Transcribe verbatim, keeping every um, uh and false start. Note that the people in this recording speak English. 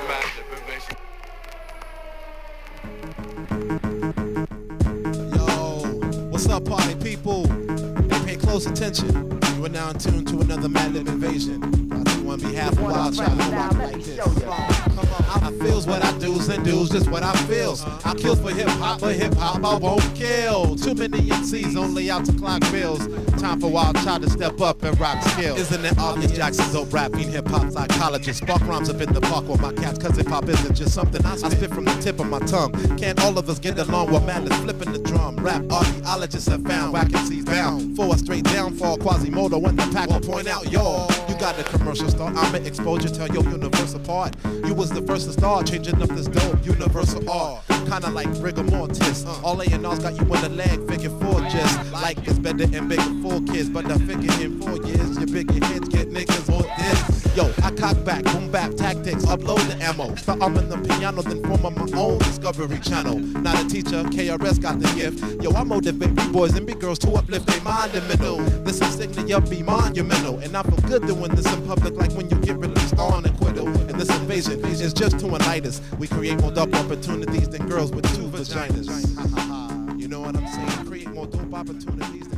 What's up, party people? Hey, pay close attention. You are now in tune to another Mad Lib Invasion. Brought to you on behalf of Wild Child. I rock like this. Come on, I feels what I do's and do's just what I feels. I kills for hip hop, for hip hop I won't kill. Too many M Cs only out to clock bills. Time for Wild Child to step up and rock skills. Isn't it obvious Jackson's old rapping hip hop psychologist? Spark rhymes up in the park with my cats, cause hip hop isn't just something I spit. I spit from the tip of my tongue. Can't all of us get along with madness flipping the drum? Rap archaeologists have found whack M Cs bound for a straight downfall. Quasimodo when the pack will point out y'all. You got the commercial star, I'm an exposure, tell your universe apart. You was the first to start changing up this dope universal art. Kinda like rigor mortis. All A and R's got you in the leg, figure four just like it's better and bigger for kids. But I figure in four years, your bigger hits get niggas on this. Yo, I cock back, boom bap tactics, upload the ammo. Start arming the piano, then form my own discovery channel. Not a teacher, K R S got the gift. Yo, I motivate B-boys and B-girls to uplift their mind and mental. This insignia be monumental, and I feel good doing this in public like when you get released on acquittal. And this invasion is just to enlighten us. We create more dope opportunities than girls with two vaginas. You know what I'm saying? Create more dope opportunities than